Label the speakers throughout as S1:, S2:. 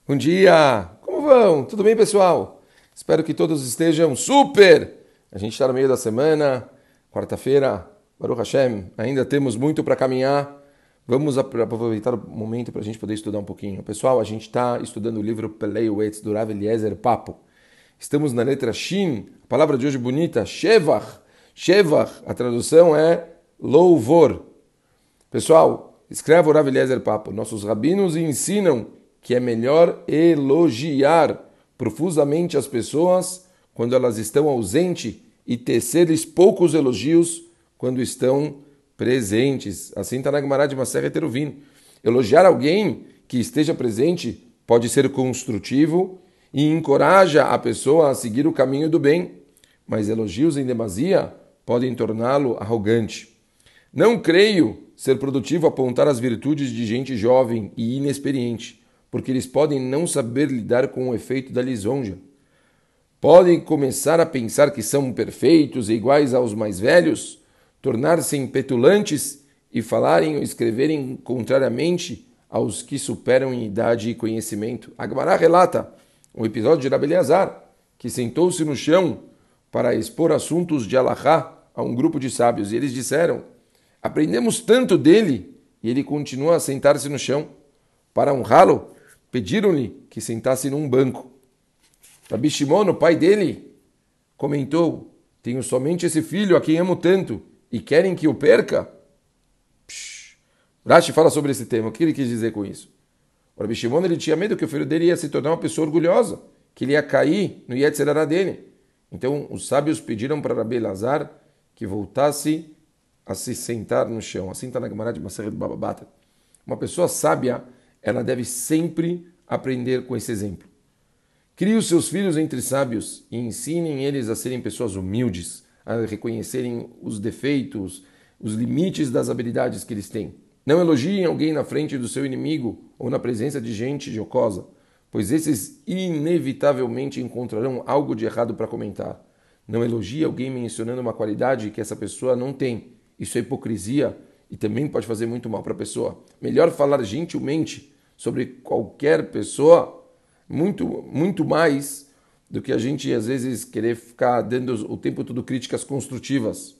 S1: Bom dia! Como vão? Tudo bem, pessoal? Espero que todos estejam super! A gente está no meio da semana, quarta-feira, Baruch Hashem, ainda temos muito para caminhar. Vamos aproveitar o momento para a gente poder estudar um pouquinho. Pessoal, a gente está estudando o livro Pelei Uetz, do Rav Eliezer Papo. Estamos na letra Shin, a palavra de hoje bonita, Shevach. Shevach, a tradução é louvor. Pessoal, escreve o Rav Eliezer Papo. Nossos rabinos ensinam que é melhor elogiar profusamente as pessoas quando elas estão ausentes e tecer-lhes poucos elogios quando estão presentes. Assim está na Gemara de Masechet Eruvin. Elogiar alguém que esteja presente pode ser construtivo e encoraja a pessoa a seguir o caminho do bem, mas elogios em demasia podem torná-lo arrogante. Não creio ser produtivo apontar as virtudes de gente jovem e inexperiente, porque eles podem não saber lidar com o efeito da lisonja. Podem começar a pensar que são perfeitos e iguais aos mais velhos, tornar-se petulantes e falarem ou escreverem contrariamente aos que superam em idade e conhecimento. A Gemara relata um episódio de Rabi Eleazar, que sentou-se no chão para expor assuntos de Alahá a um grupo de sábios, e eles disseram: aprendemos tanto dele, e ele continua a sentar-se no chão. Para honrá-lo, pediram-lhe que sentasse num banco. Rabi Shimon, o pai dele, comentou: tenho somente esse filho a quem amo tanto, e querem que o perca? Rashi fala sobre esse tema. O que ele quis dizer com isso? O Rabi Shimon, ele tinha medo que o filho dele ia se tornar uma pessoa orgulhosa, que ele ia cair no Yetzer Hara dele. Então, os sábios pediram para Rabi Elazar que voltasse a se sentar no chão. Assim está na Gemara de Masechet Baba Batra. Uma pessoa sábia, ela deve sempre aprender com esse exemplo. Crie os seus filhos entre sábios e ensinem eles a serem pessoas humildes, a reconhecerem os defeitos, os limites das habilidades que eles têm. Não elogiem alguém na frente do seu inimigo ou na presença de gente jocosa, pois esses inevitavelmente encontrarão algo de errado para comentar. Não elogie alguém mencionando uma qualidade que essa pessoa não tem. Isso é hipocrisia e também pode fazer muito mal para a pessoa. Melhor falar gentilmente sobre qualquer pessoa, muito mais do que a gente às vezes querer ficar dando o tempo todo críticas construtivas.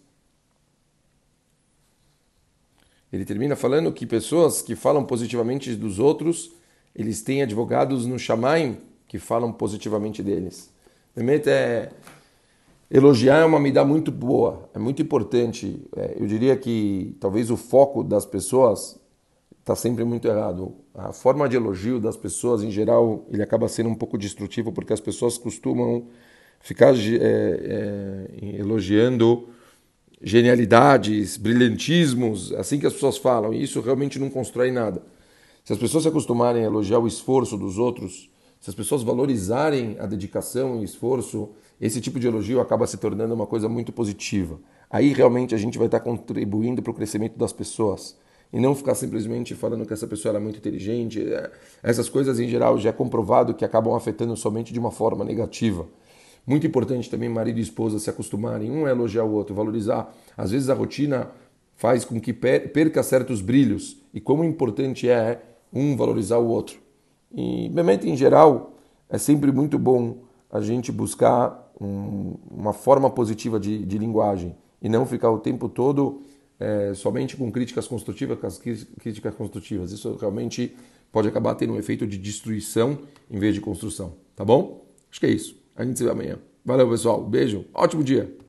S1: Ele termina falando que pessoas que falam positivamente dos outros, eles têm advogados no Shamaim que falam positivamente deles. Realmente elogiar é uma midá muito boa, é muito importante. Eu diria que talvez o foco das pessoas está sempre muito errado. A forma de elogio das pessoas, em geral, ele acaba sendo um pouco destrutivo, porque as pessoas costumam ficar elogiando genialidades, brilhantismos, assim que as pessoas falam, e isso realmente não constrói nada. Se as pessoas se acostumarem a elogiar o esforço dos outros, se as pessoas valorizarem a dedicação e esforço, esse tipo de elogio acaba se tornando uma coisa muito positiva. Aí realmente a gente vai estar contribuindo para o crescimento das pessoas, e não ficar simplesmente falando que essa pessoa é muito inteligente. Essas coisas, em geral, já é comprovado que acabam afetando somente de uma forma negativa. Muito importante também marido e esposa se acostumarem, um a elogiar o outro, valorizar. Às vezes a rotina faz com que perca certos brilhos, e como importante é um valorizar o outro. E, realmente, em geral, é sempre muito bom a gente buscar uma forma positiva de linguagem, e não ficar o tempo todo somente com críticas construtivas. Isso realmente pode acabar tendo um efeito de destruição em vez de construção. Tá bom? Acho que é isso. A gente se vê amanhã. Valeu, pessoal. Beijo. Ótimo dia.